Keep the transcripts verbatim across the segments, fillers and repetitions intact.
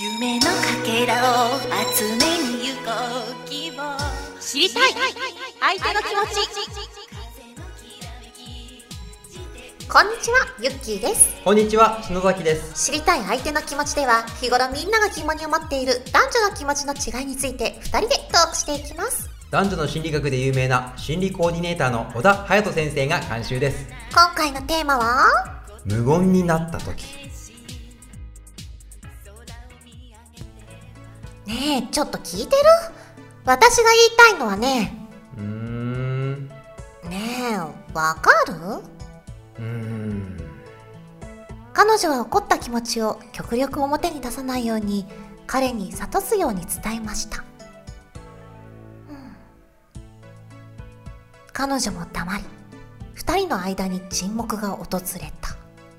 夢のかけらを集めに行こう希望知りたい相手の気持ち。 こんにちは、ゆっきーです。 こんにちは、篠崎です。 知りたい相手の気持ちでは、日頃みんなが疑問に思っている男女の気持ちの違いについてふたりでトークしていきます。 男女の心理学で有名な心理コーディネーターの小田隼人先生が監修です。 今回のテーマは無言になった時。 ねえ、ちょっと聞いてる？私が言いたいのはね、 うーんねえ、わかる？ うーん彼女は怒った気持ちを極力表に出さないように彼に諭すように伝えました、うん、彼女も黙り、二人の間に沈黙が訪れた。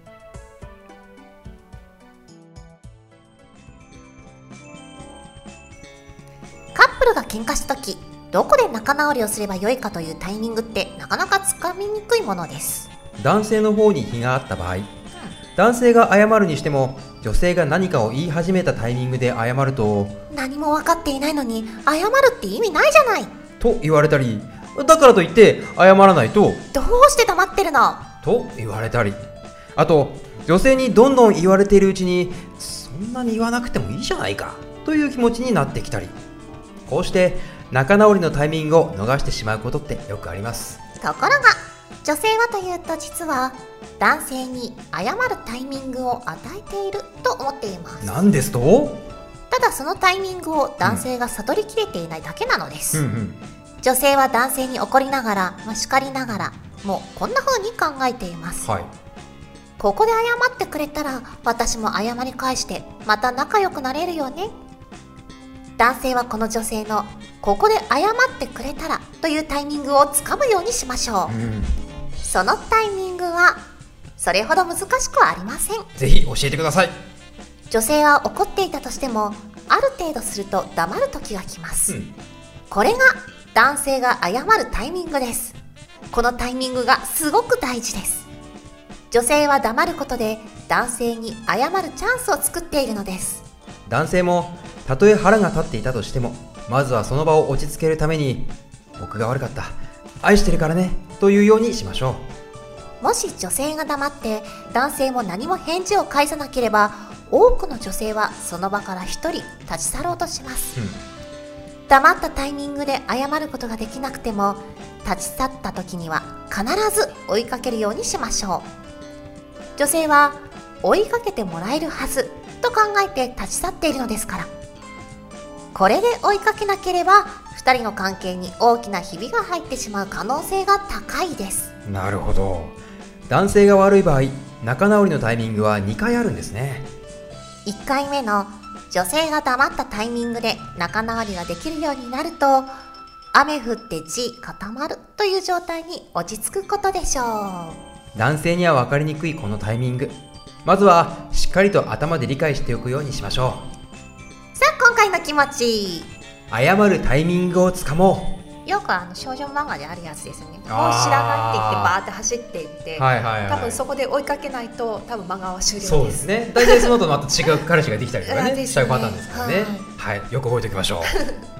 カップルが喧嘩した時、どこで仲直りをすればよいかというタイミングってなかなかつかみにくいものです。 男性の方に非があった場合、男性が謝るにしても女性が何かを言い始めたタイミングで謝ると、 何も分かっていないのに謝るって意味ないじゃないと言われたり、だからといって謝らないと、 どうして黙ってるのと言われたり、あと女性にどんどん言われているうちに、そんなに言わなくてもいいじゃないかという気持ちになってきたり、こうして仲直りのタイミングを逃してしまうことってよくあります。 ところが女性はというと、実は男性に謝るタイミングを与えていると思っています。 なんですと？ ただそのタイミングを男性が悟りきれていないだけなのです、 うんうん、 女性は男性に怒りながら、まあ、叱りながらもうこんな風に考えています、 はい、 ここで謝ってくれたら私も謝り返してまた仲良くなれるよね。男性はこの女性のここで謝ってくれたらというタイミングをつかむようにしましょう、うん、そのタイミングはそれほど難しくはありません。 ぜひ教えてください。 女性は怒っていたとしても、ある程度すると黙る時が来ます、うん、これが男性が謝るタイミングです。このタイミングがすごく大事です。女性は黙ることで男性に謝るチャンスを作っているのです。 男性もたとえ腹が立っていたとしても、まずはその場を落ち着けるために、僕が悪かった、愛してるからねというようにしましょう。もし女性が黙って男性も何も返事を返さなければ、多くの女性はその場から一人立ち去ろうとします、うん、黙ったタイミングで謝ることができなくても、立ち去った時には必ず追いかけるようにしましょう。女性は追いかけてもらえるはずと考えて立ち去っているのですから。これで追いかけなければふたりの関係に大きなひびが入ってしまう可能性が高いです。 なるほど。男性が悪い場合、仲直りのタイミングはにかいあるんですね。 いっかいめの女性が黙ったタイミングで仲直りができるようになると、雨降って地固まるという状態に落ち着くことでしょう。 男性には分かりにくいこのタイミング、まずはしっかりと頭で理解しておくようにしましょう。 さあ、今回の気持ち、 謝るタイミングをつかもう。よくあの少女漫画であるやつですね。もう知らないって言ってバーって走っていって、 はいはいはい、 多分そこで追いかけないと多分漫画は終了です。 そうですね。大体その後また違う彼氏ができたりとかねねしちゃうパターンですからね、はい、はい、よく覚えておきましょう。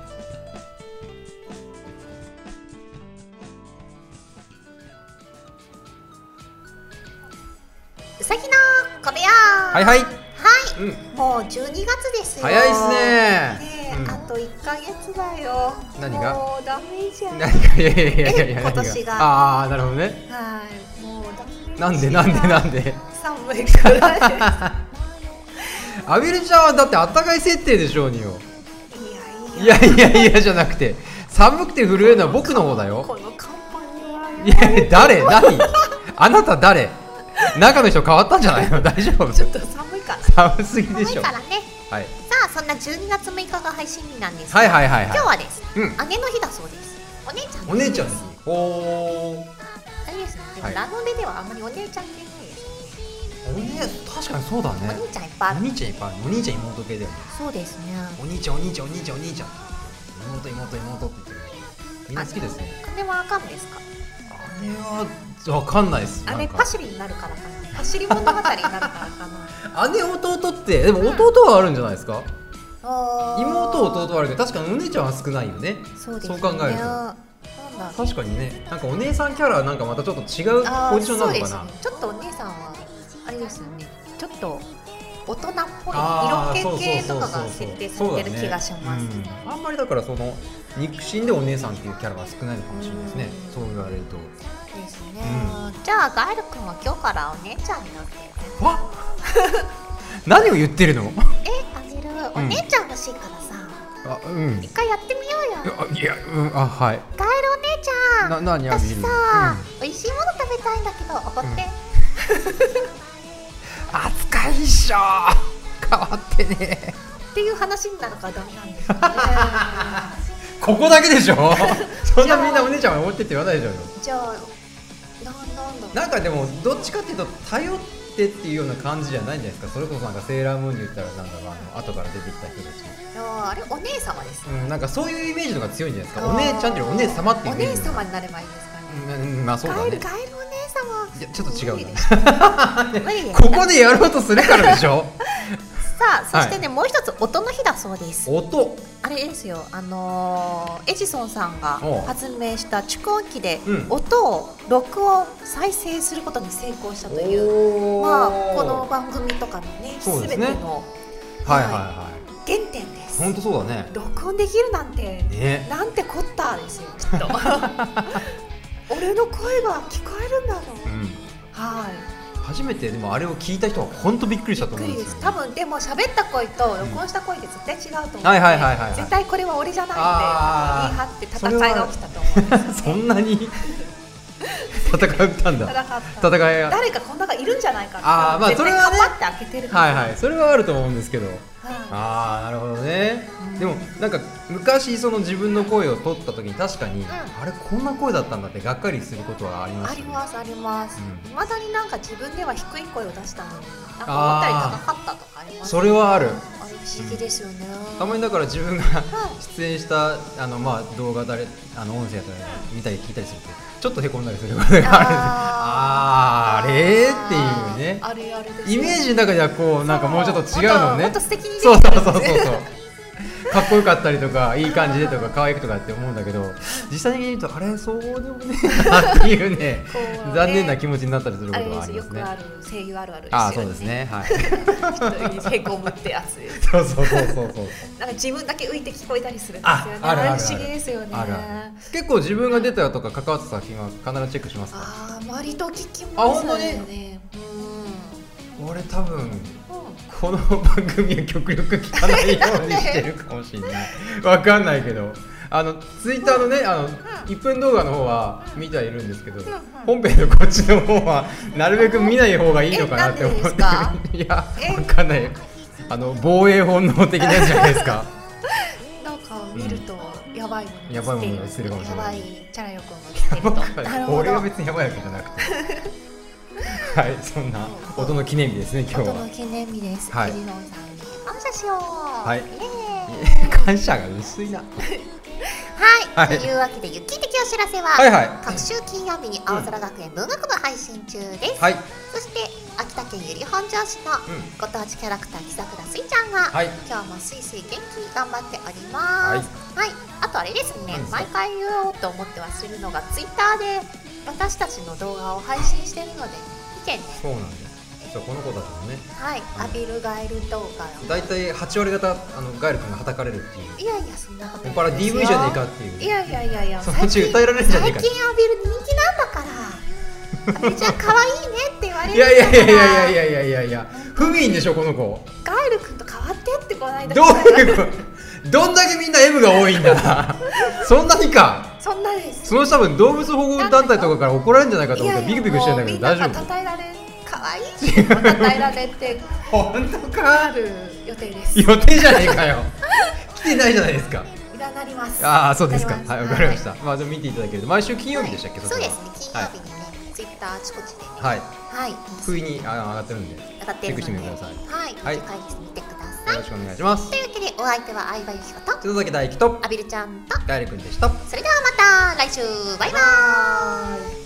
うさぎの小部屋。 はいはいはい、 うん、もうじゅうにがつですよ。 早いですね。 ね、うん、あといっかげつだよ。 何が？ もうダメじゃん。 何が？いやいやいやいやいや、 今年が。 ああ、なるほどね。 はい、もうダメ。 なんでなんでなんで？ 寒いからです。 アビルちゃんはだってあったかい設定でしょうによ。 いやいやいやいやじゃなくて、寒くて震えるのは僕の方だよ。 このカンパニは。 いや誰？何？あなた誰？中の人変わったんじゃないの？大丈夫？ ちょっと寒いから。 寒すぎでしょ。 寒いからね。 はい。 さあ、そんなじゅうにがつむいかが配信日なんですが、 はいはいはいはい、 今日はです、 うん、 あげの日だそうです。お姉ちゃん。 お姉ちゃんです。おー。 あれですね。でもラノベではあんまりお姉ちゃんってないですね。お姉、確かにそうだね。 お兄ちゃんいっぱいある。 お兄ちゃんいっぱいある。お兄ちゃん妹系だよね。 そうですね。 お兄ちゃんお兄ちゃんお兄ちゃんお兄ちゃん。妹妹妹って言ってる。みんな好きですね。 姉はあかんですか？ れはわかんないです。 あれなんかパシリになるからかな、パシリ物語になるからかな。 姉弟ってでも弟はあるんじゃないですか、 あー妹弟はあるけど確かにお姉ちゃんは少ないよね。 そうですね、 そう考えるとなんだ確かにね、なんかお姉さんキャラはなんかまたちょっと違うポジションなのかな。 そうですね、ちょっとお姉さんはあれですよね、ちょっと大人っぽいあー色気系とかがそうそうそうそう設定されてる気がします。 そうだね、うん、あんまりだからその肉親でお姉さんっていうキャラが少ないのかもしれないですね、 うんそう言われると。 ですね、じゃあガエル君は今日からお姉ちゃんになってる。 わ何を言ってるの。 え、あげる、お姉ちゃん欲しいからさ、 あ、うん一回やってみようよ。 いや、うん、あ、はい。 ガエルお姉ちゃん、 な、何あげる私さ、 うん、 美味しいもの食べたいんだけどおごって、 うん扱いっしょ変わってねっていう話になるからダメなんですかね。 ここだけでしょそんなみんなお姉ちゃんは思ってって言わないでしょ。 じゃあな、なんだろう、 なんかでもどっちかっていうと頼ってっていうような感じじゃないんじゃないですか。それこそなんかセーラームーンに言ったらなんだろう、あの後から出てきた人たち、 いやあれお姉様です、 うん、なんかそういうイメージのが強いんじゃないですか。 あーお姉ちゃんっていうよりお姉様っていうおイメージ姉様になればいいんですかね。 うん、まあそうだね。 ガエル、ガエルお姉様、 いやちょっと違う無理でなす無理ですここでやろうとするからでしょさあ、そしてね、もう一つ音の日だそうです。 音、 あれですよ、あのーエジソンさんがおう発明した蓄音機でうん音を録音再生することに成功したという、 おーまあこの番組とかのね、 そうですね全てのはいはいは原点です。 い。本当そうだね。 録音できるなんて、 ね。 なんてこったですよ、きっと。俺の声が聞こえるんだろう。 うん。 はい初めてでもあれを聞いた人は本当びっくりしたとびっくりですす。 思うんでよ、ね。 多分でも喋った声と録音した声って絶対違うと思うので、 はいはいはいはいはい絶対これは俺じゃないってあー言い張って戦いが起きたと思うんですそよね。 んなに戦ったん戦だ。 った戦いが。 誰かこんながいるんじゃないかって、 あーまあ絶対それはねかばって開けてるんですよ。 はいはい。それはあると思うんですけど。 はいああなるほどね、 うんでもなんか昔その自分の声を取った時に確かに、 んあれこんな声だったんだってがっかりすることはありますよね。 ありますあります。 うんいまだになんか自分では低い声を出したのに、なんか思ったり高かったとかあります。 それはある。 あれ不思議ですよね。 たまにだから自分がはい出演したあのまあ動画だれあの音声やったり見たり聞いたりするとちょっとへこんだりすることがあるんで、あーあれっていうね。 あるあるですよ。 イメージの中ではこうなんかもうちょっと違うのね。 もっと素敵にできてそうるそうそうそうそう。かっこよかったりとかいい感じでとか可愛くとかって思うんだけど、実際に見るとあれそうでもねえなっていうねこうね残念な気持ちになったりすることあれですはありますね。 よくある声優あるあるですよね。 ああそうですねはい。 一人へこむってやつです。 そうそうそうそうそう。 なんか自分だけ浮いて聞こえたりするんですよね。 ああるあるあるれ不思議ですよね。 あるある結構自分が出たとか関わった作品は必ずチェックしますか。 ああ割と聞きますね。 あ本当にうん。 俺多分うんこの番組は極力聞かないようにしてるかもしれないわかんないけど、あのツイッターのねあのいっぷん動画の方は見てはいるんですけど、本編のこっちの方はなるべく見ない方がいいのかなって思ってる。いやえわかんない。あの防衛本能的なやつじゃないですか。 なんか見るとやばいものやばいものが映ってるかもしれないやばいチャラヨ君が来てると。なるほど。 俺は別にやばいわけじゃなくてはいそんな音の記念日ですね今日は。 音の記念日です。 はいエリノンさんに感謝しよう。 はいイエーイ感謝が薄いな。 はい、 はいというわけでゆき的お知らせは、 はいはい各週金曜日に青空学園文学部配信中です、 はいそして秋田県由利本荘市のうんご当地キャラクター木桜すいちゃんが、 はい今日もすいすい元気に頑張っておりますはい、あとあれですね何ですか毎回言おうと思って忘れるのがツイッターで私たちの動画を配信しているので見てね。 そうなんです。そうこの子たちもねはい、アビルガエル動画をだいたいはち割方あのガエル君がはたかれるっていういやいやそんなこともっぱら ディーブイ じゃねえかっていういやいやいやいやそのうち歌えられるんじゃねえか最近アビル人気なんだからアビルちゃん可愛いねって言われるいやいやいやいやいやいやいやいやいや不憫でしょこの子。 ガエル君と変わってってこの間どういうことどんだけみんな エム が多いんだそんなにか。 そんなですその人多分動物保護団体とかから怒られるんじゃないかと思ってビクビクしてるんだけど大丈夫。 夫たえられ可愛いしたえられて本当なかる予定です予定じゃねえかよ来てないじゃないですか。 占りますああそうですか。はいわかりましはた。まあでも見ていただけると毎週金曜日でしたっけ。 いそうですね金曜日にね、ツイッターあちこちでねはいはい不意にあ上がってるんでよ上がってるのでチェックしてみてくださいはいはい次回です見てくださいろしくお願いします。 というわけでお相手は相葉由紀子と戸崎大輝とアビルちゃんとガエル君でした。 それではまた来週バイバーイ